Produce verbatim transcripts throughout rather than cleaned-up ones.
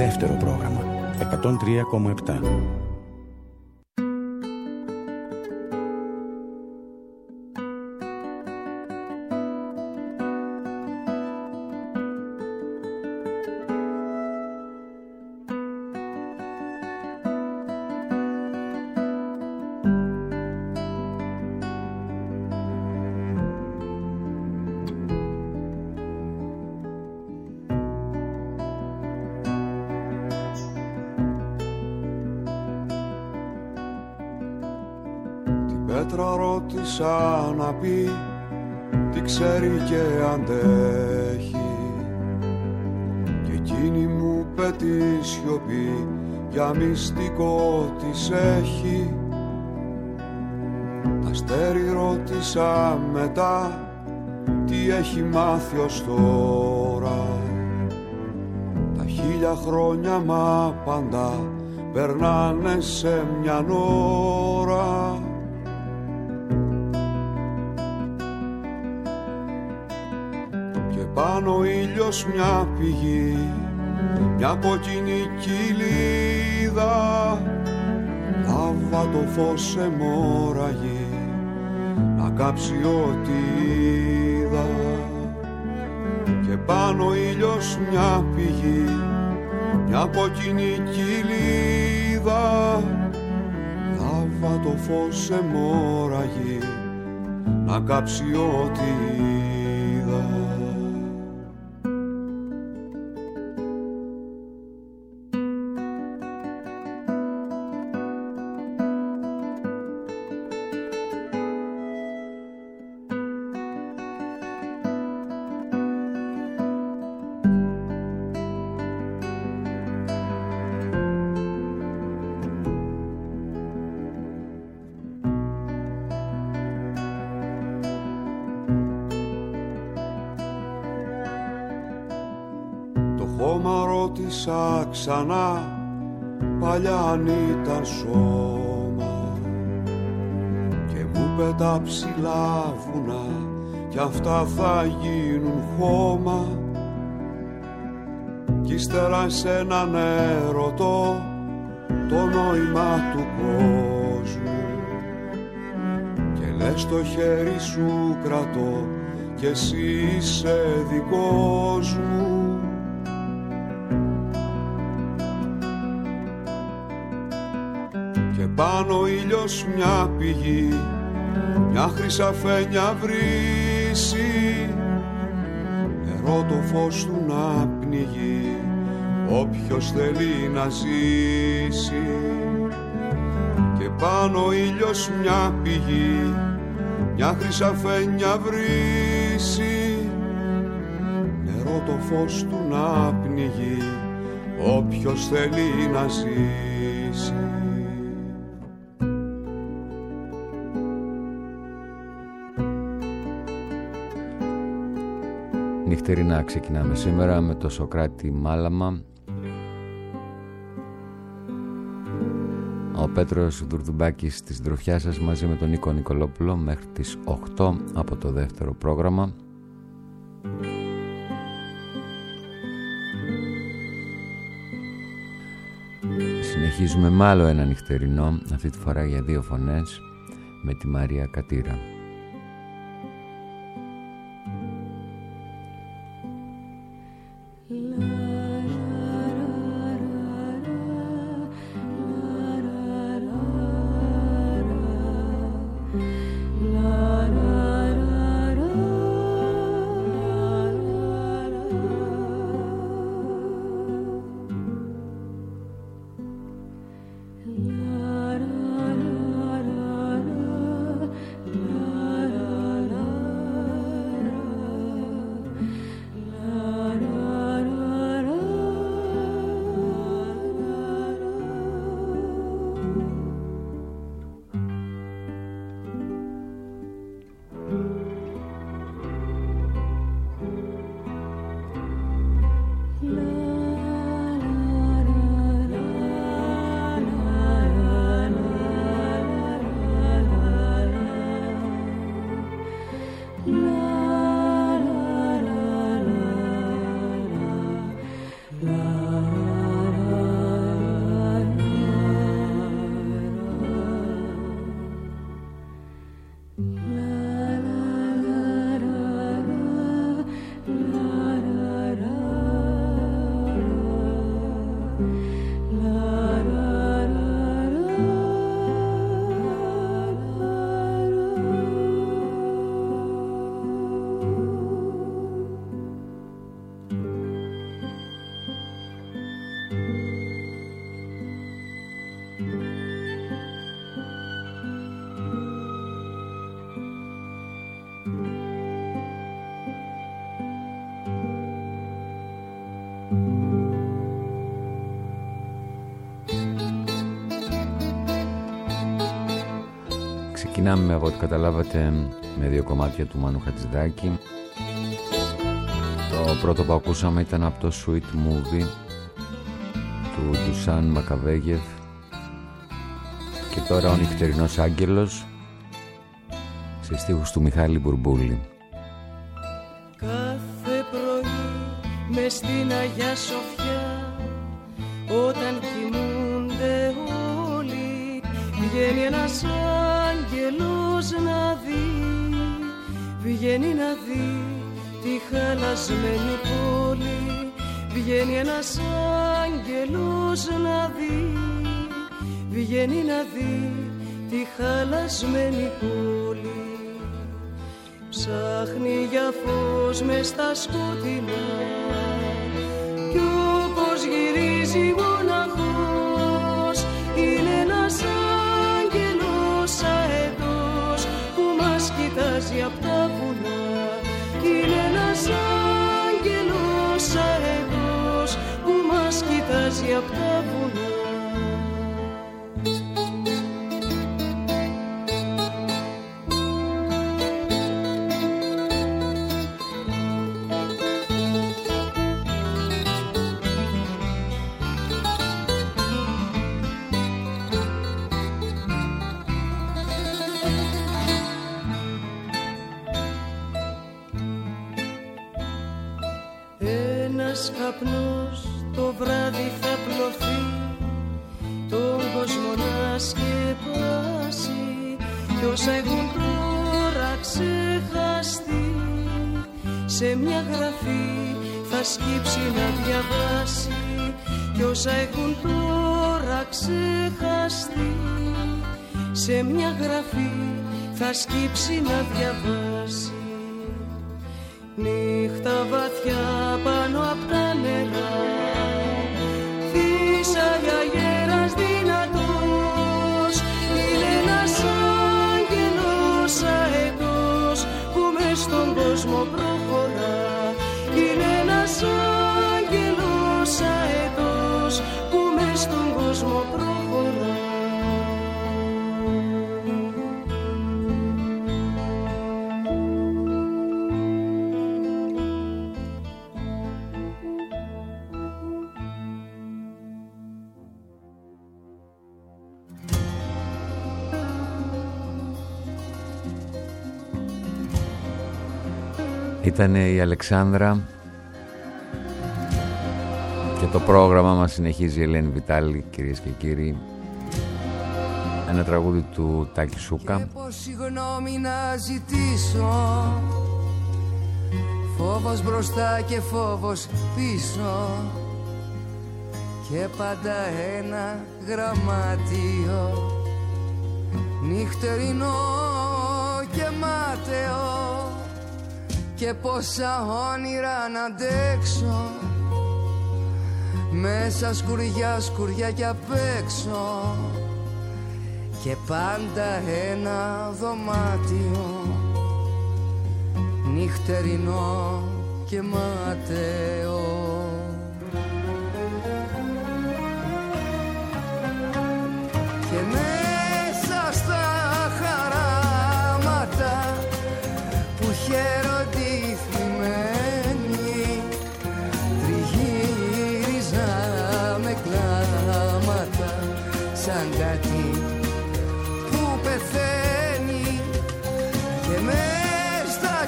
Δεύτερο πρόγραμμα εκατόν τρία κόμμα επτά. Πέτρα ρώτησα να πει τι ξέρει και αντέχει, και εκείνη μου πέτει σιωπή για μυστικό της έχει. Τα αστέρι ρώτησα μετά τι έχει μάθει ως τώρα. Τα χίλια χρόνια μα πάντα περνάνε σε μια ώρα. Πάνω ο ήλιος μια πηγή, μια κόκκινη κοιλίδα, λάβα το φως αιμορραγεί, να κάψει ό,τι είδα. Και πάνω ο ήλιος μια πηγή, μια κόκκινη κοιλίδα, λάβα το φως αιμορραγεί, να κάψει ό,τι είδα. Ρώτησα ξανά παλιά αν ήταν σώμα, και μου είπε τα ψηλά βουνά κι αυτά θα γίνουν χώμα. Κι ύστερα εσέναν ερωτώ το νόημα του κόσμου, και λες το χέρι σου κρατώ κι εσύ είσαι δικός μου. Πάνω ο ήλιος μια πηγή, μια χρυσαφένια βρύση, νερό το φως του να πνιγεί, όποιος θέλει να ζήσει. Και πάνω ο ήλιος μια πηγή, μια χρυσαφένια βρύση, νερό το φως του να πνιγεί, όποιος θέλει να ζήσει. Νυχτερινά ξεκινάμε σήμερα με το Σωκράτη Μάλαμα. Ο Πέτρος Δουρδουμπάκης στη συντροφιά σας μαζί με τον Νίκο Νικολόπουλο μέχρι τις οκτώ από το δεύτερο πρόγραμμα. Συνεχίζουμε με άλλο ένα νυχτερινό, αυτή τη φορά για δύο φωνές, με τη Μαρία Κατήρα. La Ξεκινάμε από ό,τι καταλάβατε με δύο κομμάτια του Μάνου Χατζηδάκη. Το πρώτο που ακούσαμε ήταν από το Sweet Movie του Ντουσάν Μακαβέγεφ και τώρα ο Νυχτερινός Άγγελος σε στίχους του Μιχάλη Μπουρμπούλη. Κάθε πρωί μες στην Αγιά Σοφιά όταν κοιμούνται όλοι βγαίνει ένας άγγελος να δει, βγαίνει να δει τη χαλασμένη πόλη, βγαίνει ένας άγγελος να δει, βγαίνει να δει τη χαλασμένη πόλη. Ψάχνει για φως μες στα σκοτεινά κι όπως γυρίζει μοναχός είναι ένας άγγελος αετός που μας κοιτάζει απ' τα βουνά. Είναι ένας άγγελος αετός που μας κοιτάζει απ' τα βουνά. Ένας καπνός το βράδυ θα πλωθεί, τον κόσμο να σκεπάσει κι όσα έχουν τώρα ξεχαστεί σε μια γραφή θα σκύψει να διαβάσει κι όσα έχουν τώρα ξεχαστεί σε μια γραφή θα σκύψει να διαβάσει. Νύχτα βαθιά πάνω απ' τα νερά φύσαγε αγέρας δυνατός, είναι ένας άγγελος αετός που μες στον κόσμο προχωρά. Είναι ένας άγγελος αετός που μες στον κόσμο προχωρά. Ήτανε η Αλεξάνδρα και το πρόγραμμα μας συνεχίζει η Ελένη Βιτάλη, κυρίες και κύριοι. Ένα τραγούδι του Τάκη Σούκα. Και πως συγγνώμη να ζητήσω, φόβος μπροστά και φόβος πίσω και πάντα ένα γραμμάτιο νυχτερινό και μάταιο και πόσα όνειρα να αντέξω μέσα σκουριά σκουριά και απ' έξω και πάντα ένα δωμάτιο νυχτερινό και μάταιο. Και μέσα στα χαράματα που χαίρονται οι θλιμμένοι τριγύριζα με κλάματα σαν κάτι που πεθαίνει και μες στα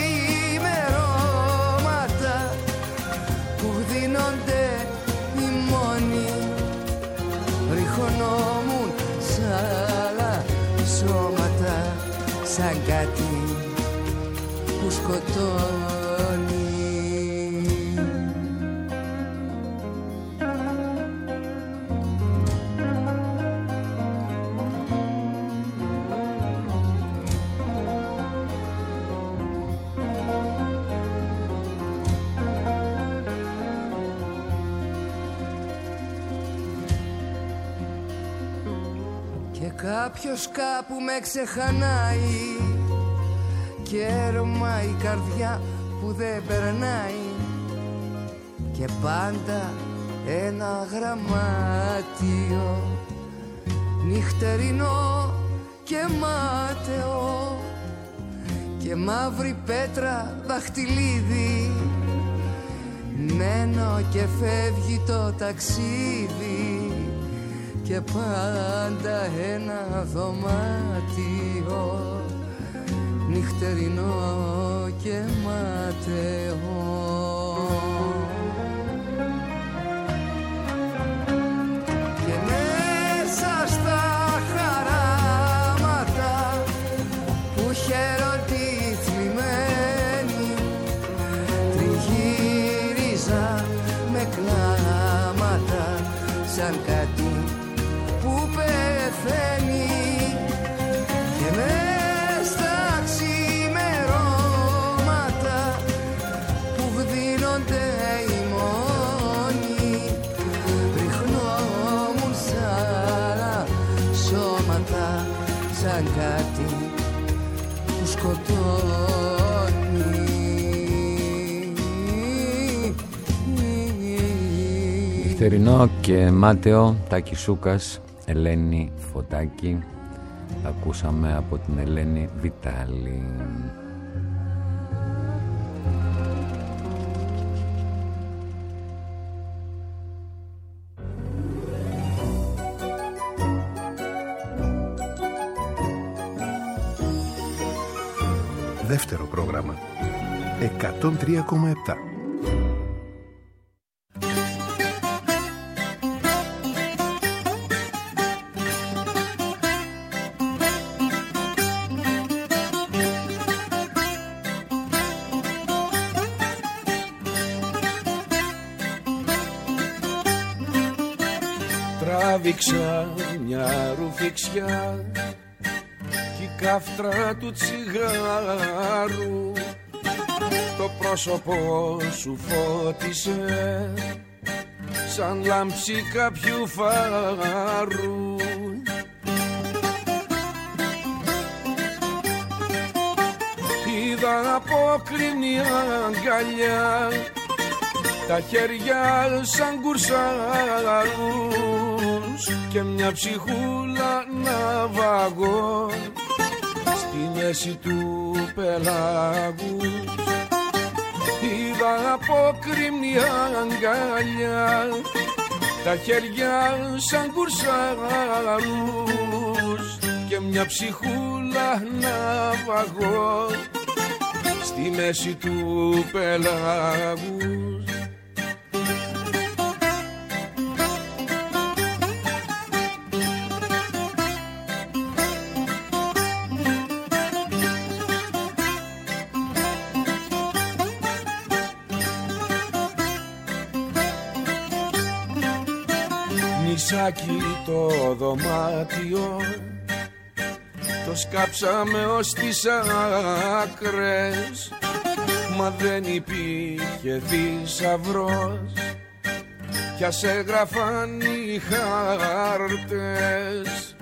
ξημερώματα που δίνονται οι μόνοι ριχονόμουν σ' άλλα σώματα σαν κάτι που σκοτώνει. Και κάποιος κάπου με ξεχανάει και έρωμα η καρδιά που δεν περνάει και πάντα ένα γραμμάτιο νυχτερινό και μάταιο και μαύρη πέτρα δαχτυλίδι. Μένω και φεύγει το ταξίδι και πάντα ένα δωμάτιο νυχτερινό και μάταιο. Και μέσα στα χαράματα που χαίρονται θλιμμένοι τριγύριζα με κλάματα σαν κάτι που πεθαίνει. Και μες στα ξημερώματα που βδίνονται οι μόνοι ριχνόμουν σαν σώματα σαν κάτι που σκοτώνει. Νυχτερινό και μάταιο, Τάκης Σούκας, Ελένη Φωτάκη. Ακούσαμε από την Ελένη Βιτάλη. Δεύτερο πρόγραμμα εκατόν τρία κόμμα επτά. Τράβηξα μια ρουφιξιά κι η καύτρα του τσιγάρου το πρόσωπο σου φώτισε σαν λάμψη κάποιου φάρου. Είδα απόκρινη αγκαλιά, τα χέρια σαν κουρσάρους και μια ψυχούλα ναυαγό στη μέση του πελάγους. Είδα απόκριμνη αγκαλιά, τα χέρια σαν κουρσάρους και μια ψυχούλα ναυαγό στη μέση του πελάγους. Νησάκι το δωμάτιο το σκάψαμε ως τις άκρες, μα δεν υπήρχε θησαυρός κι ας έγραφαν οι χάρτες.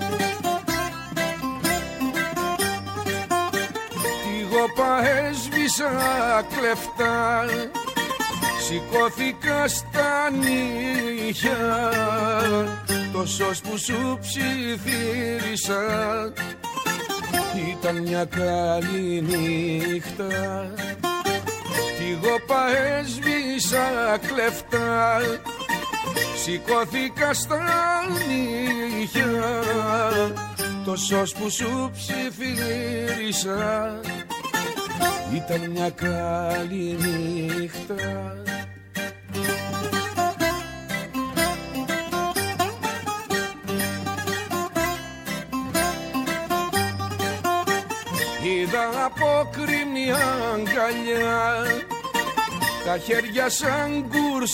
Τη γόπα έσβησα κλεφτά, σηκώθηκα στα νύχια, το σως που σου ψιθύρισα ήταν μια καλή νύχτα. Τη γόπα έσβησα κλεφτά, σηκώθηκα στα νύχια, το σως που σου ψιθύρισα ήταν μια καλή νύχτα. Είδα απόκριμνη αγκαλιά, τα χέρια σαν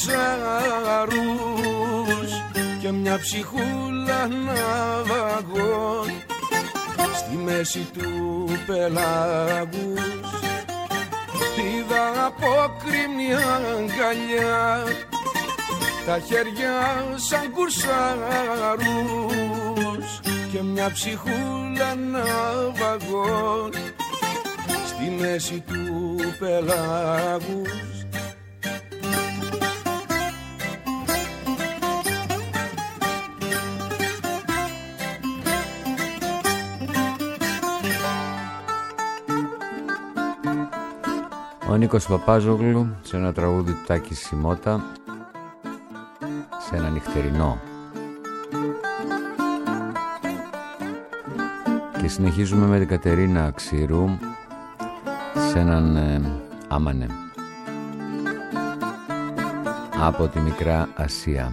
κουρσάρους και μια ψυχούλα ναυαγό στη μέση του πελάγους. Είδα απόκριμνη αγκαλιά, τα χέρια σαν κουρσάρους και μια ψυχούλα ναυαγό στη μέση του πελάγους. Ο Νίκος Παπάζογλου σε ένα τραγούδι του Τάκη Σιμώτα, σε ένα νυχτερινό. Και συνεχίζουμε με την Κατερίνα Ξηρού σε έναν ε, άμανε από τη Μικρά Ασία.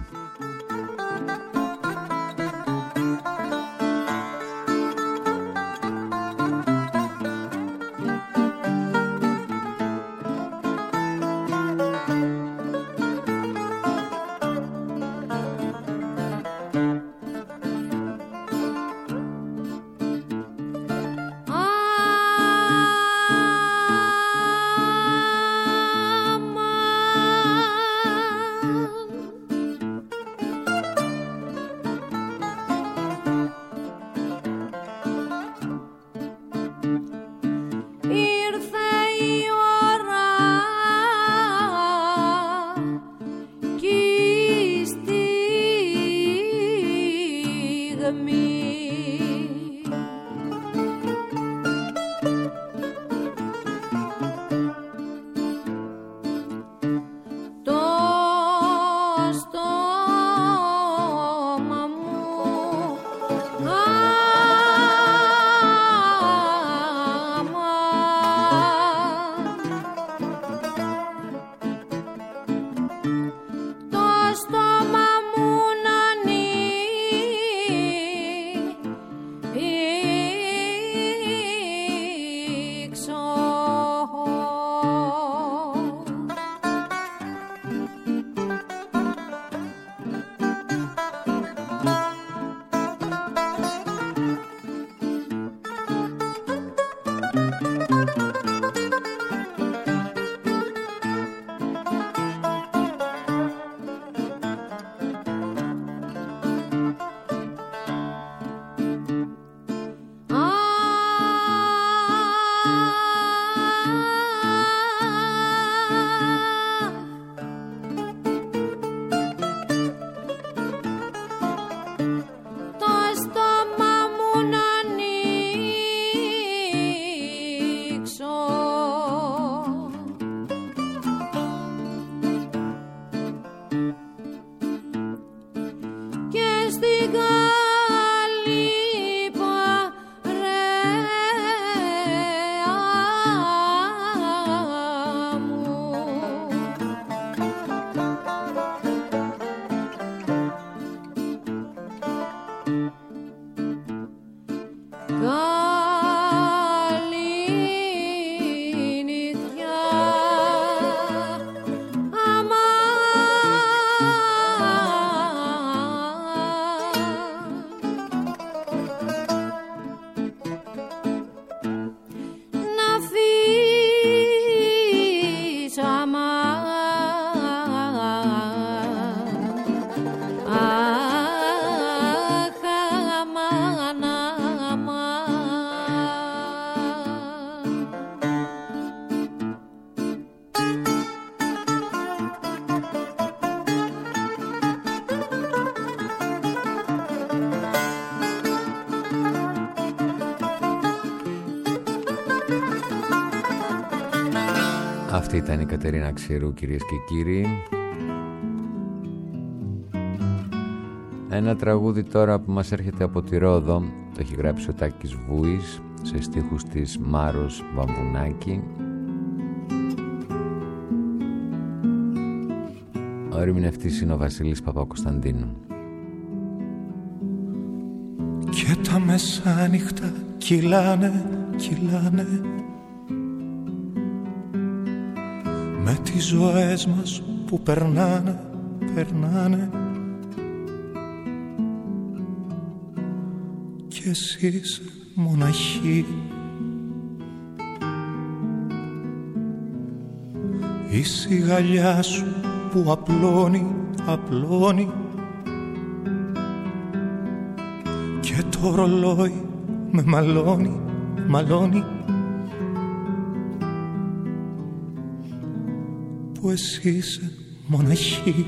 Αυτή ήταν η Κατερίνα Ξηρού, κυρίες και κύριοι. Ένα τραγούδι τώρα που μας έρχεται από τη Ρόδο. Το έχει γράψει ο Τάκης Βούης σε στίχους της Μάρος Βαμβουνάκη. Ο ερμηνευτής είναι ο Βασίλης Παπακοσταντίνου. Και τα μεσάνυχτα κυλάνε, κυλάνε με τις ζωές μας που περνάνε, περνάνε κι εσύ είσαι μοναχή. Η σιγαλιά σου που απλώνει, απλώνει και το ρολόι με μαλώνει, μαλώνει που εσύ είσαι μοναχή.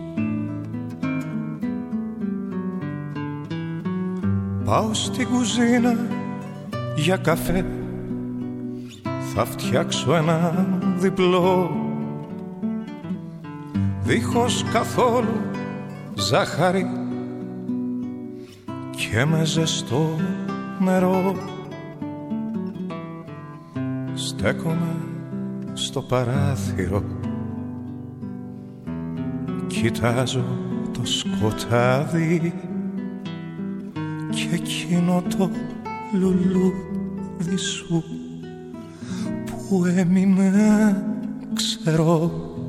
Πάω στην κουζίνα για καφέ, θα φτιάξω ένα διπλό, δίχως καθόλου ζάχαρη και με ζεστό νερό. Στέκομαι στο παράθυρο, κοιτάζω το σκοτάδι και εκείνο το λουλούδι σου που έμεινε ξερό.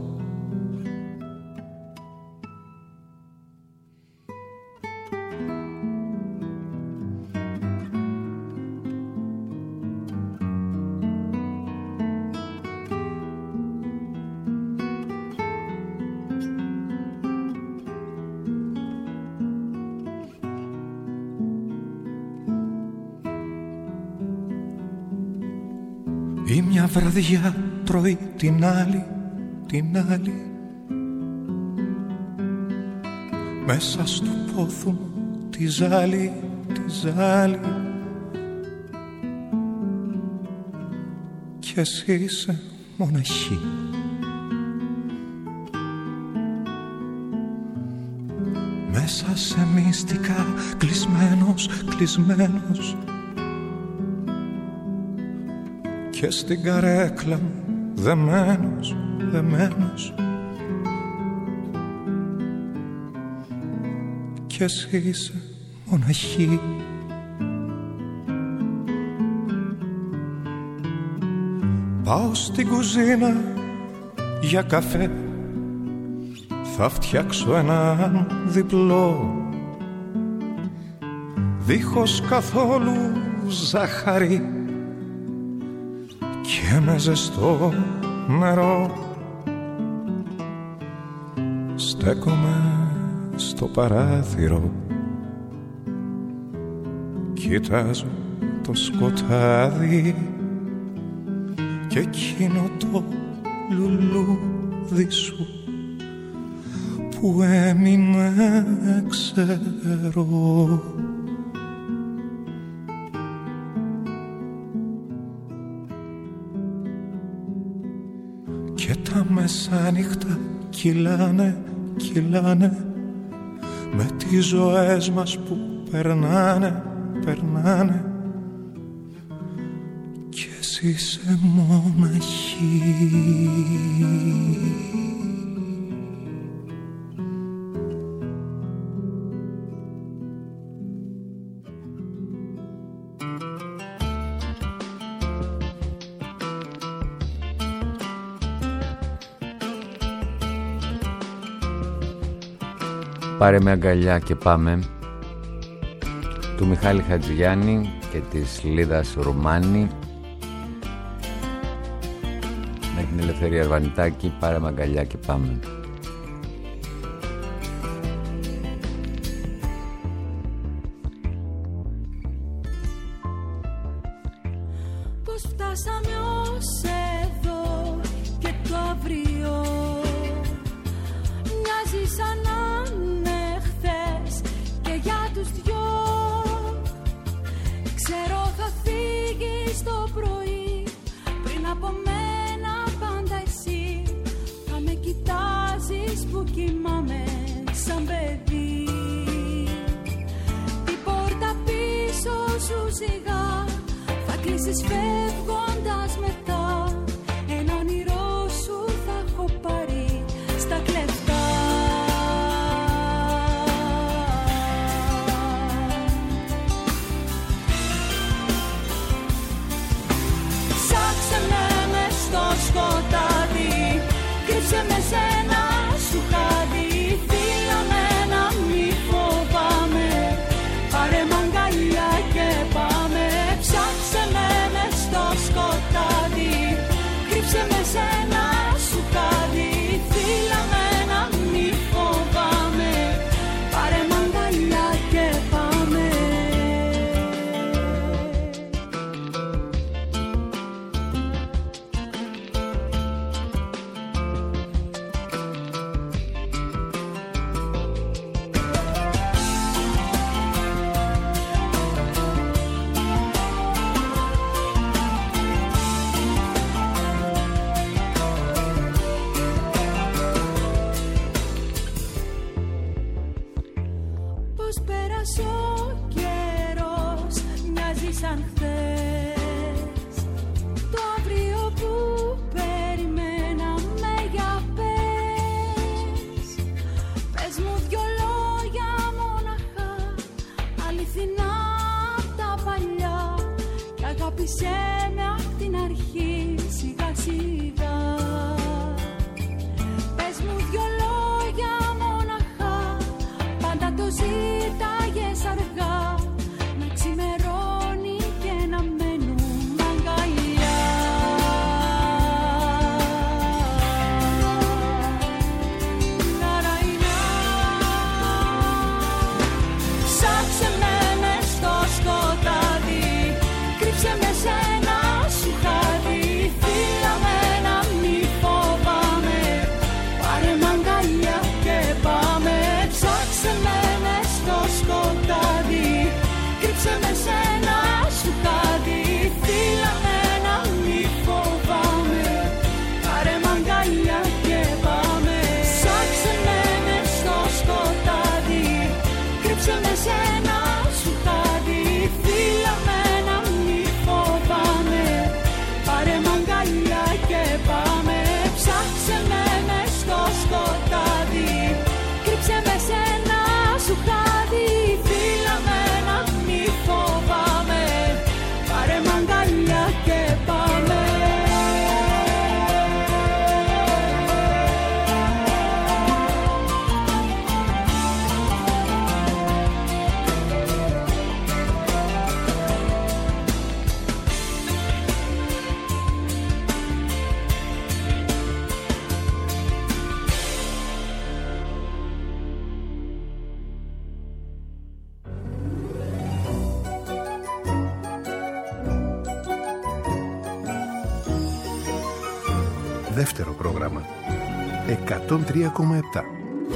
Ή μια βραδιά τρώει την άλλη, την άλλη, μέσα στο πόθο μου τη ζάλη, τη ζάλη, κι εσύ είσαι μοναχή. Μέσα σε μυστικά κλεισμένος, κλεισμένος, και στην καρέκλα μου δεμένος, δεμένος, κι εσύ είσαι μοναχή. Πάω στην κουζίνα για καφέ, θα φτιάξω έναν διπλό, δίχως καθόλου ζάχαρη και με ζεστό νερό. Στέκομαι στο παράθυρο, κοιτάζω το σκοτάδι και εκείνο το λουλούδι σου που έμεινε ξερό. Και τα μεσάνυχτα κυλάνε, κυλάνε με τις ζωές μας που περνάνε, περνάνε, κι εσύ είσαι μοναχή. Πάρε με αγκαλιά και πάμε, του Μιχάλη Χατζηγιάννη και της Λίδας Ρουμάνη, με την Ελευθερία Αρβανιτάκη. Πάρε με αγκαλιά και πάμε. Πώς φτάσαμε ως εδώ και το αύριο μοιάζει σαν να είναι χθες και για τους δυο. Ξέρω θα φύγεις το πρωί, πριν από μένα πάντα εσύ θα με κοιτάζεις που κοιμάμαι σαν παιδί. Την πόρτα πίσω σου σιγά θα κλείσεις φεύγοντας μετά. Ένα όνειρό σου θα έχω πάρει στα κλεφτά. Ψάξε με μες στο σκοτάδι, κρύψε με σ' ένα σου χάδι. Φίλα με να μη φοβάμαι, πάρε μ' αγκαλιά και πάμε. Ψάξε με μες στο σκοτάδι, κρύψε με σ' ένα σου χάδι. Φίλα με να μη φοβάμαι, πάρε μ' αγκαλιά και πάμε. Αγάπησέ με απ' την αρχή σιγά σιγά. Πες μου δυο λόγια μοναχά, πάντα το ζήταγες αργά, να ξημερώνει και να μένουμε αγκαλιά. Καραϊνά, ψάξε με μες στο σκοτάδι, κρύψε με σ' ένα σου χάδι, φίλα με να μη φοβάμαι, πάρε μ' αγκαλιά και πάμε. Ψάξε με μες στο σκοτάδι, κρύψε με σ' ένα σου χάδι, φίλα με να μη φοβάμαι, πάρε μ' αγκαλιά και πάμε. Ψάξε με μες στο σκοτάδι, κρύψε με σ' ένα σου χάδι, φίλα με να μη φοβάμαι, πάρε μ' αγκαλιά και πάμε. Ψάξε με μες στο σκοτάδι, κρύψε με σ' ένα σου χάδι, φίλα με να μη φοβάμαι, πάρε μ' αγκαλιά και πάμε. Δεύτερο πρόγραμμα. εκατόν τρία κόμμα επτά.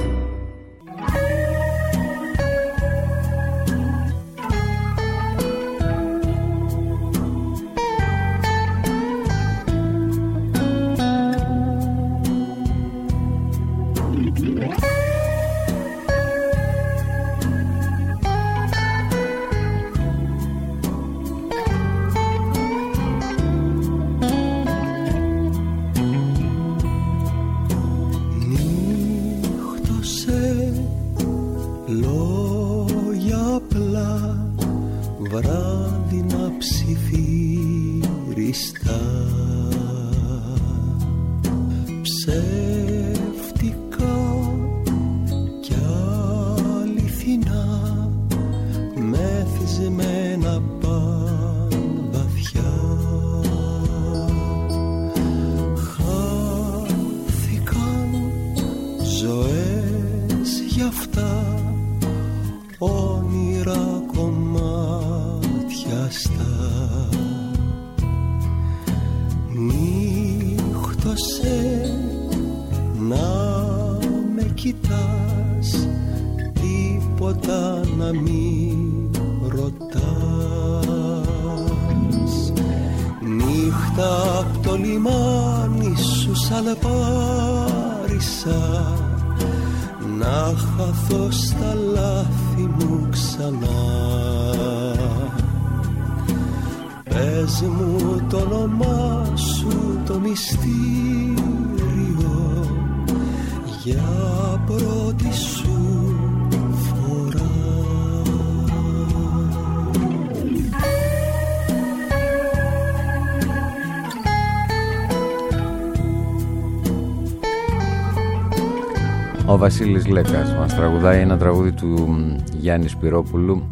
Ο Βασίλης Λέκας μας τραγουδάει ένα τραγούδι του Γιάννη Σπυρόπουλου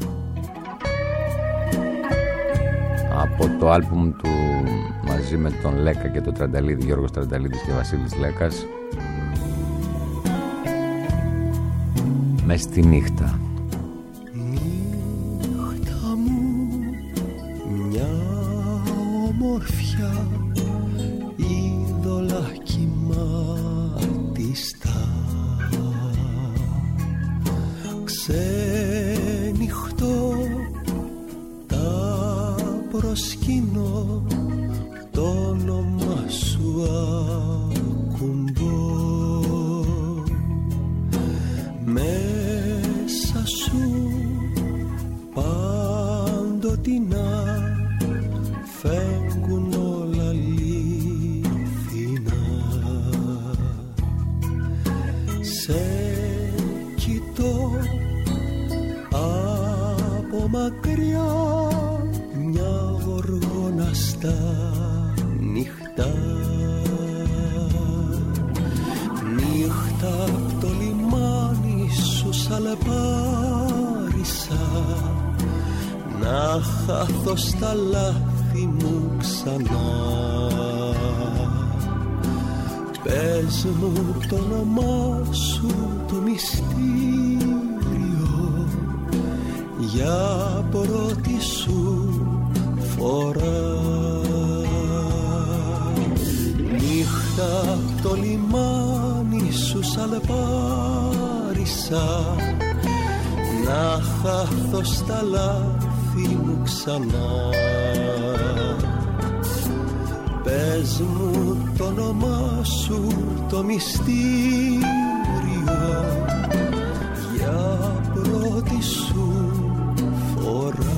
από το άλμπουμ του μαζί με τον Λέκα και τον Τρανταλίδη, Γιώργος Τρανταλίδης και Βασίλης Λέκας, μες στη νύχτα. Νύχτα μου μια ομορφιά είδωλα κυματιστά, ξενυχτώ τα προσκυνώ, το όνομα σου ακουμπώ, μέσα σου πάντοτινά φεύγουν όλα αλήθινα. Σε κοιτώ από μακριά, μια γοργόνα στα νυχτά. Νύχτα απ' το λιμάνι σου σαλεπάρισα, να χάθω στα λάθη μου ξανά. Πες μου το όνομά σου, το μυστήριο, για πρώτη σου φορά. Νύχτα απ' το λιμάνι σου σαλεπάρισα, να χάθω στα λάθη μου ξανά. Πες μου το όνομά σου, το μυστήριο, για πρώτη σου φορά.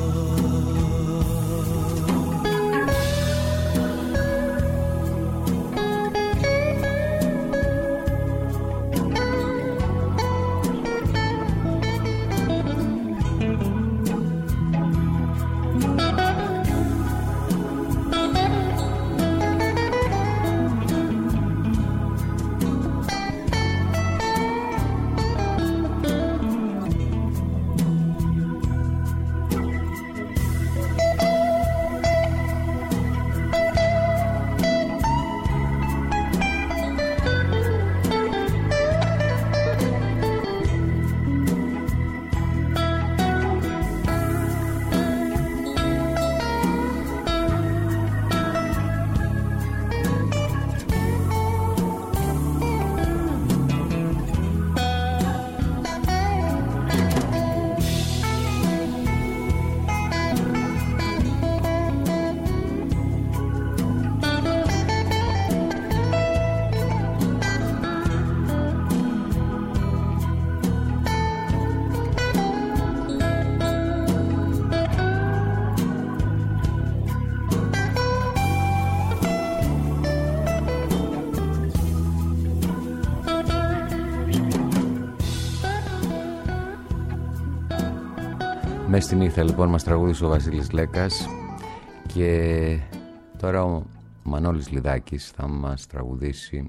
Μες στη νύχτα λοιπόν μας τραγούδισε ο Βασίλης Λέκας και τώρα ο Μανώλης Λιδάκης θα μας τραγουδήσει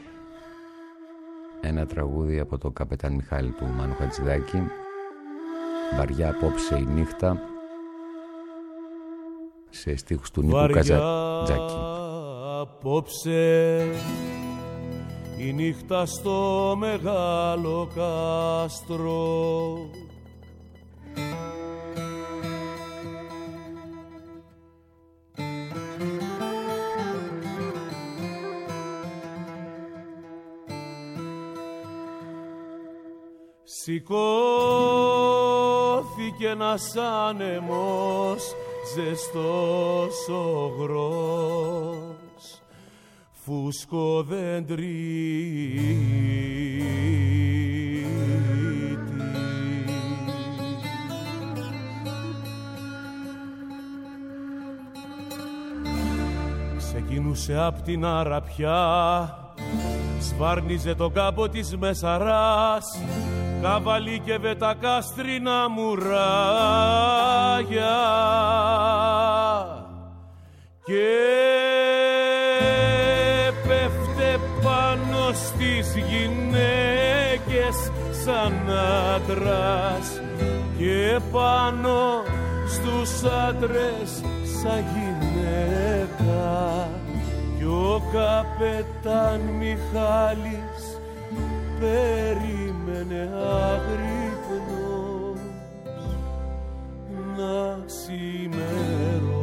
ένα τραγούδι από το Καπετάν Μιχάλη του Μάνου Χατζηδάκη, «Βαριά απόψε η νύχτα», σε στίχους του Νίκου Καζατζάκη. Απόψε η νύχτα στο μεγάλο κάστρο, σηκώθηκε ένας άνεμος ζεστός ογρός, φουσκοδεντρίτη. Ξεκινούσε απ' την Αραπιά, σβάρνιζε το κάμπο της Μεσαράς, καβαλίκευε τα κάστρινα μουράγια και πέφτε πάνω στις γυναίκες σαν άντρας και πάνω στους άντρες σαν γυναίκα. Κι ο Καπετάν Μιχάλης περίμενε αγρύπνος να ξημερώσει.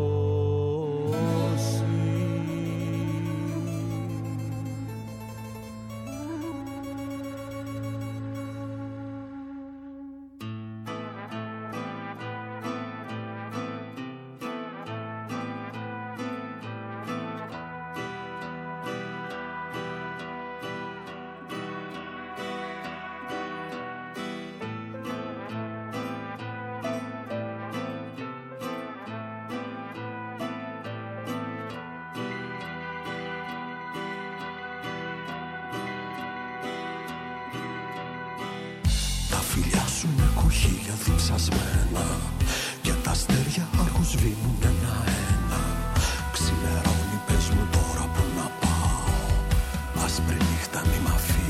φιλιά σου με κοχύλια διψασμένα και τα αστέρια άρχους σβήνουν ένα-ένα.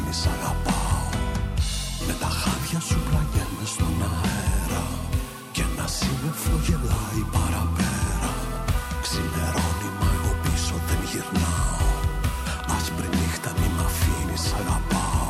αφήνεις αγαπάω. Με τα χάδια σου πλαγιέμαι στον αέρα και ένα σύννεφο γελάει παραπέρα. Ξημερώνει μα εγώ πίσω δεν γυρνάω. Άσπρη νύχτα μη μ' αφήνεις αγαπάω.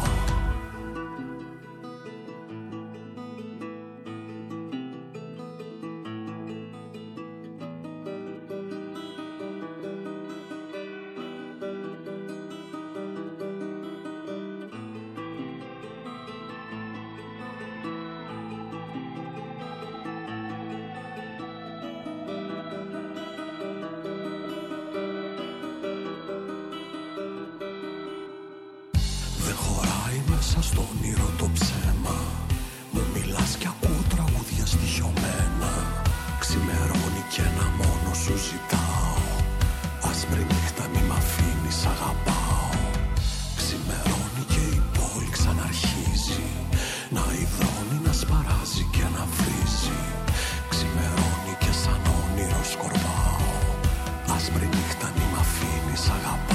Στο όνειρο το ψέμα μου μιλάς κι ακούω τραγούδια στοιχειωμένα. Ξημερώνει κι ένα μόνο σου ζητάω. Άσπρη νύχτα μη μ' αφήνεις αγαπάω. Ξημερώνει και η πόλη ξαναρχίζει να υδρώνει, να σπαράζει και να βρίζει. Ξημερώνει και σαν όνειρο σκορπάω. Άσπρη νύχτα μη μ' αφήνεις αγαπάω.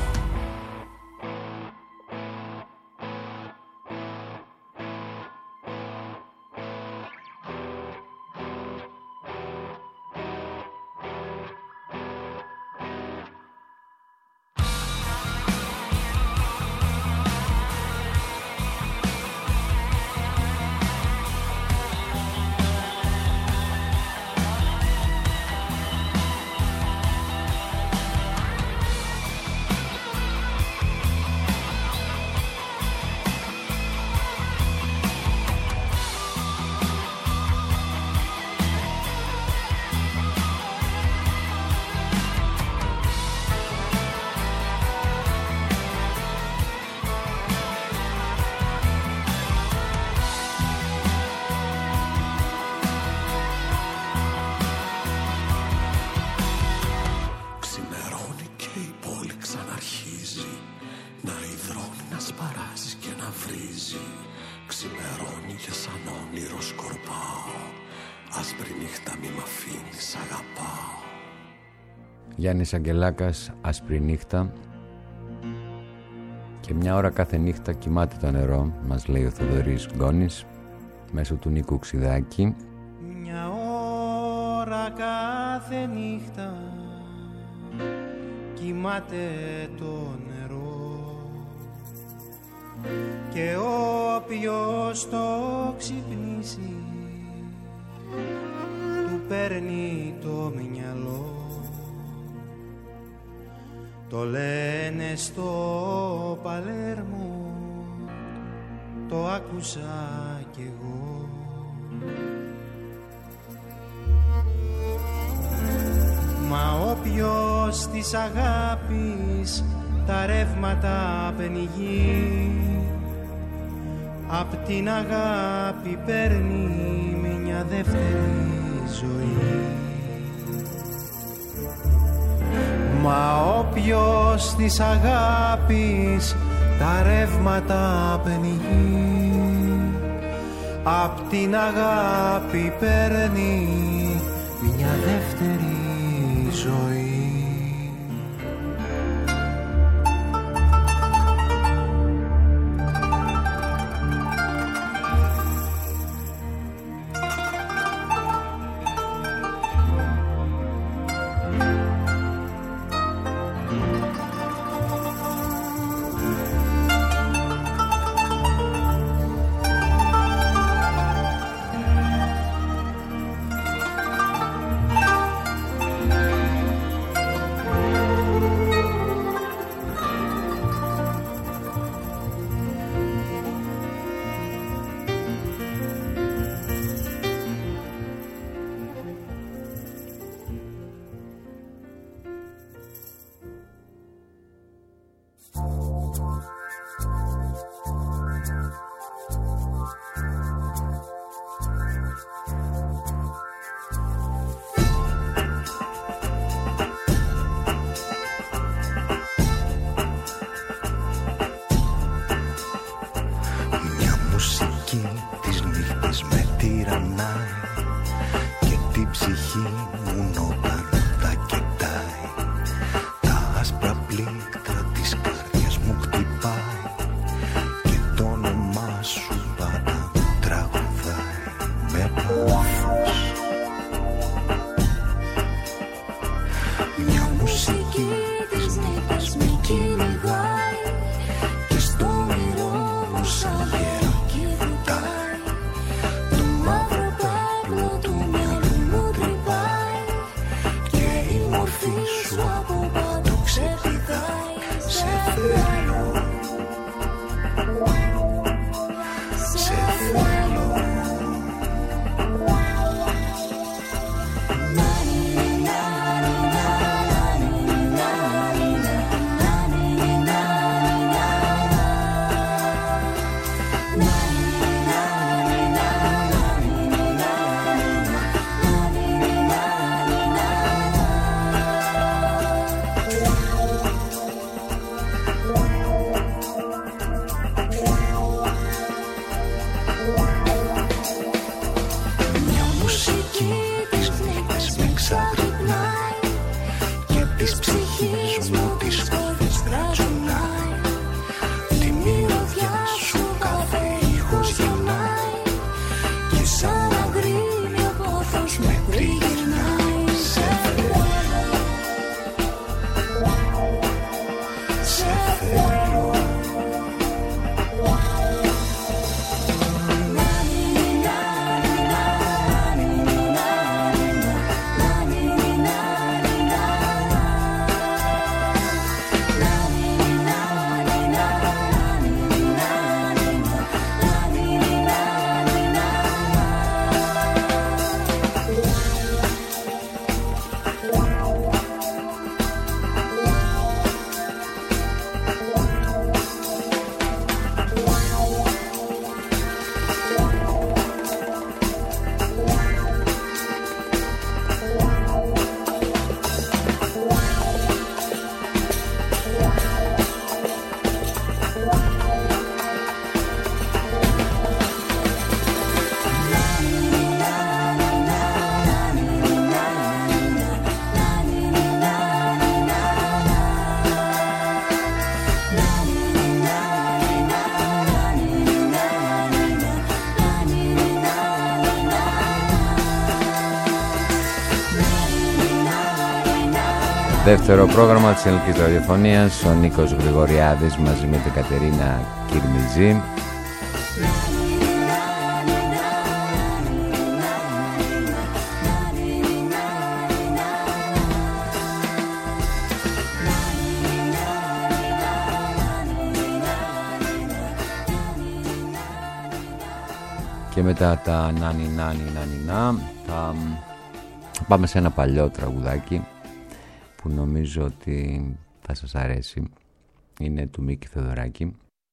Γιάννης Αγγελάκας, Άσπρη νύχτα. Και μια ώρα κάθε νύχτα κοιμάται το νερό, μας λέει ο Θοδωρής Γκόνης, μέσω του Νίκου Ξιδάκη. Μια ώρα κάθε νύχτα κοιμάται το νερό και όποιος το ξυπνήσει του παίρνει το μυαλό. Το λένε στο Παλέρμο, το άκουσα κι εγώ. Μα όποιος της αγάπης τα ρεύματα πνιγεί, απ' την αγάπη παίρνει μια δεύτερη ζωή. Μα όποιος της αγάπης τα ρεύματα πνιγεί, απ' την αγάπη παίρνει μια δεύτερη ζωή. της ψυχής μου τις σκορπές τρατζουνάει. Τη μυρωδιά σου κάθε ήχος γυρνάει και σαν αγρίμιο πόθος με τριγυρνάει. Σε θέλω, σε θέλω. Δεύτερο πρόγραμμα της Ελληνικής Ραδιοφωνίας, ο Νίκος Γρηγοριάδης μαζί με την Κατερίνα Κυρμιζή. Και μετά τα νάνι νάνι νάνι να θα πάμε σε ένα παλιό τραγουδάκι που νομίζω ότι θα σας αρέσει. Είναι του Μίκη Θεοδωράκη.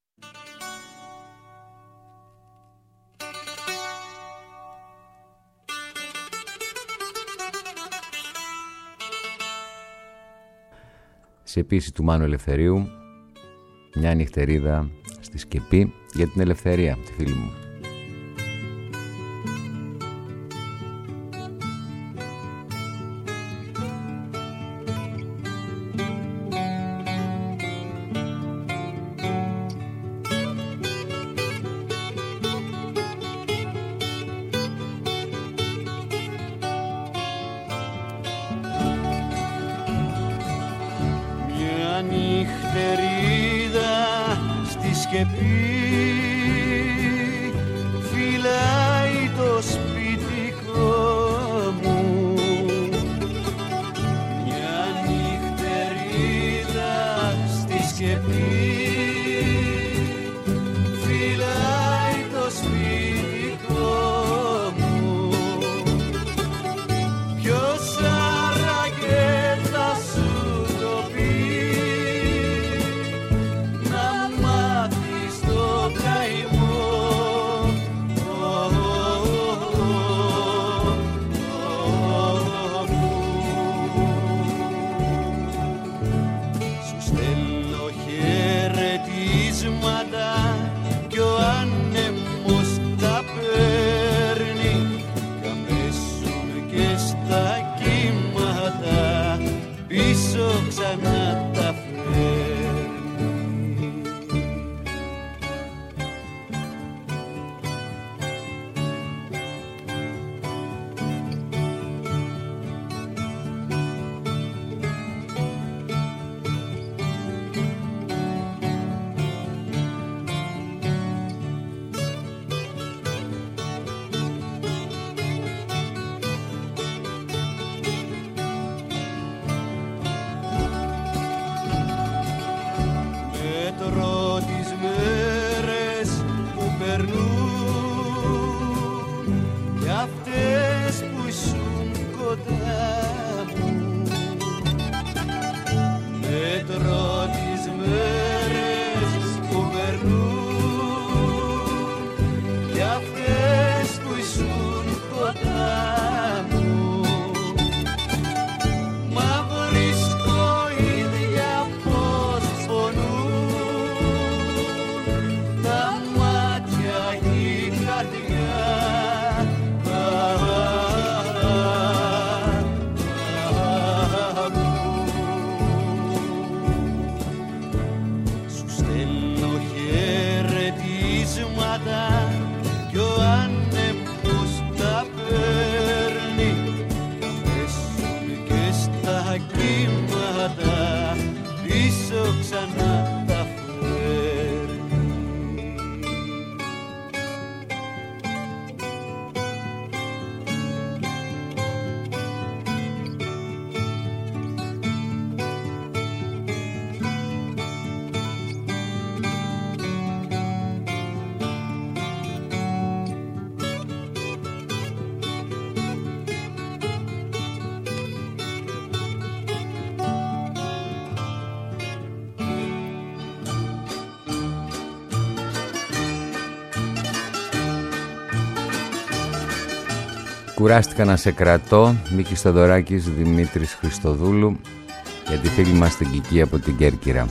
Σε επίσης του Μάνου Ελευθερίου, μια νυχτερίδα στη σκεπή για την ελευθερία, τη φίλη μου. Oh Κουράστηκα να σε κρατώ, Μίκης Θοδωράκης, Δημήτρης Χριστοδούλου, για τη φίλη μας την Κική από την Κέρκυρα.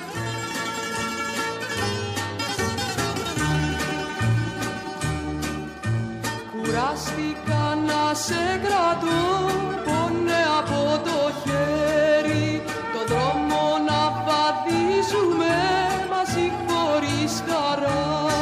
Κουράστηκα να σε κρατώ, πόνε από το χέρι, το δρόμο να βαδίζουμε μαζί χωρίς χαρά.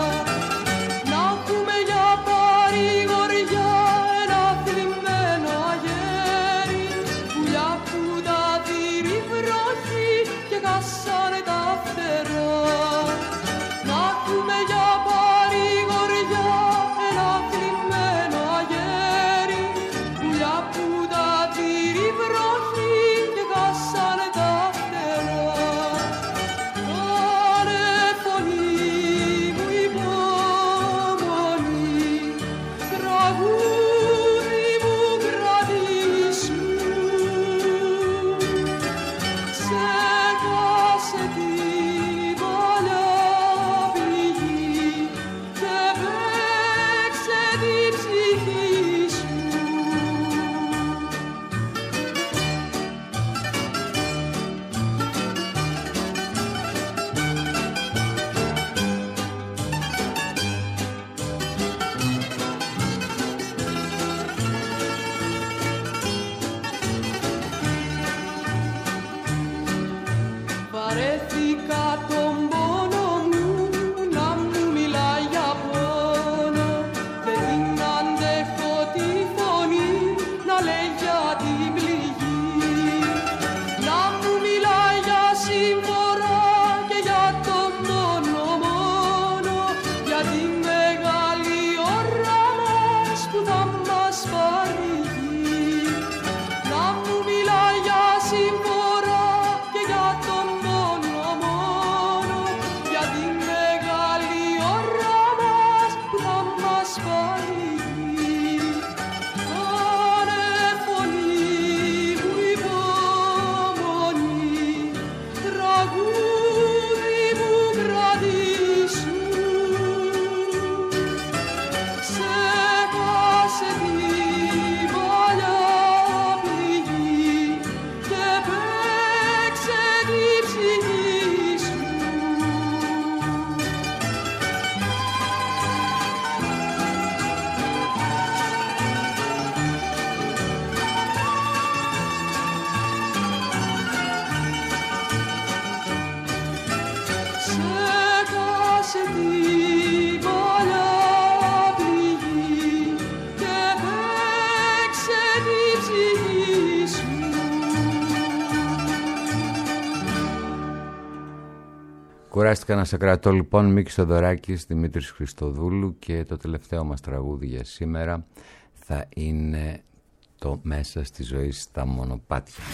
Κουράστηκα να σε κρατώ λοιπόν, Μίκης Θοδωράκης, Δημήτρης Χριστοδούλου, και το τελευταίο μας τραγούδι για σήμερα θα είναι το «Μέσα στη ζωή στα μονοπάτια».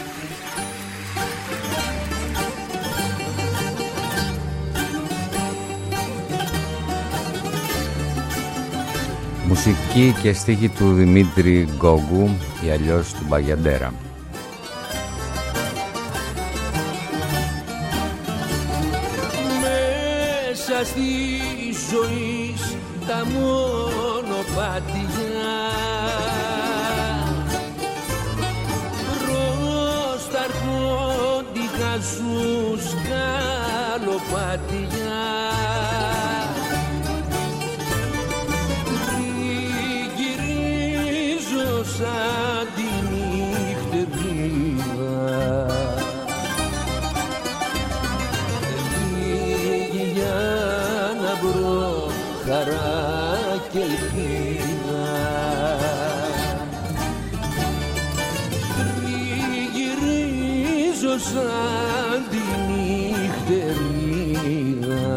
Μουσική και στίχη του Δημήτρη Γκόγκου ή αλλιώς του Μπαγιαντέρα. Μέσα στη ζωή τα μονοπάτια, προς τα αρχόντικα σου σκαλοπάτια, τριγυρίζω σαν τη νύχτερνίδα, χαρά και ελπίδα. Τριγυρίζω σαν τη νύχτερνίδα,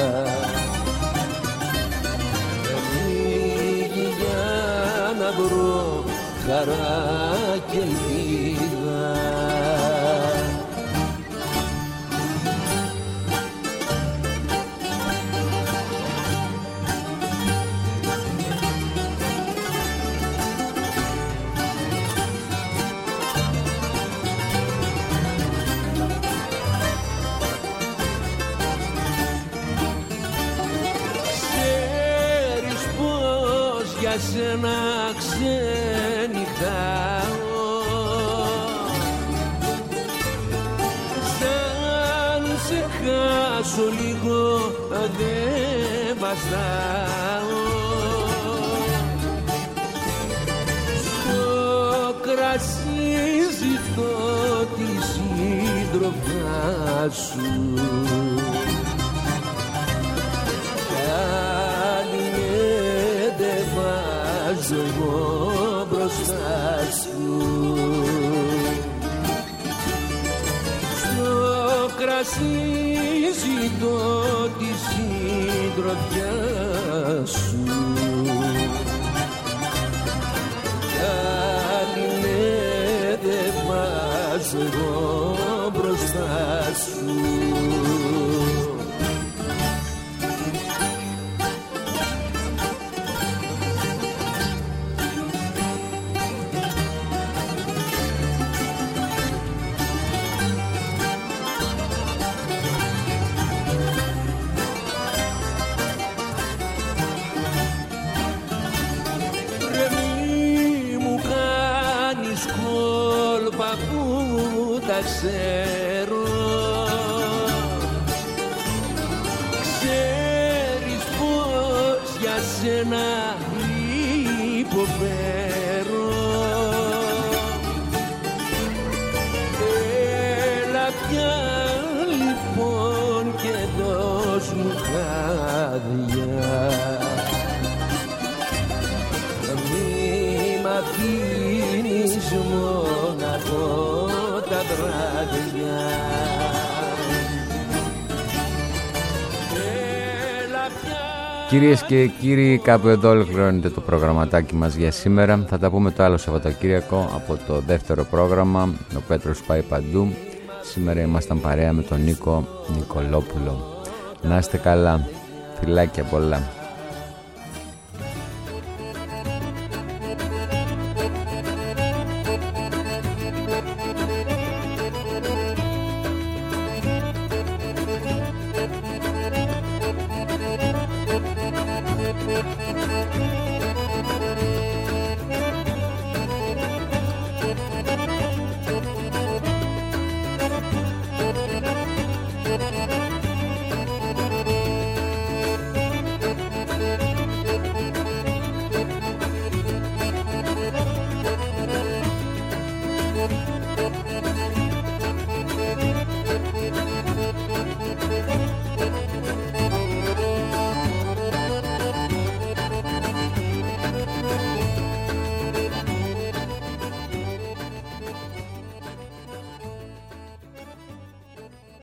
φύγει για να βρω χαρά και ελπίδα. σένα ξενυχτάω, σαν σε χάσω λίγο δεν βαστάω. Στο κρασί ζητώ τη σύντροφιά σου, εγώ μπροστά σου. Στο κρασί ζητώ τη συντροφιά σου, κι άλλη ναι δεν βάζω εγώ μπροστά σου. Ξέρω, ξέρεις πως για σένα υποφέρω. Έλα πια λοιπόν και δώσ' μου χάδια, μη μ' αφήνεις μοναχό τα βράδια. Κυρίες και κύριοι, κάπου εδώ ολοκληρώνεται το προγραμματάκι μας για σήμερα. Θα τα πούμε το άλλο Σαββατοκύριακο από το δεύτερο πρόγραμμα. Ο Πέτρος πάει παντού. Σήμερα ήμασταν παρέα με τον Νίκο Νικολόπουλο. Να είστε καλά. Φιλάκια πολλά.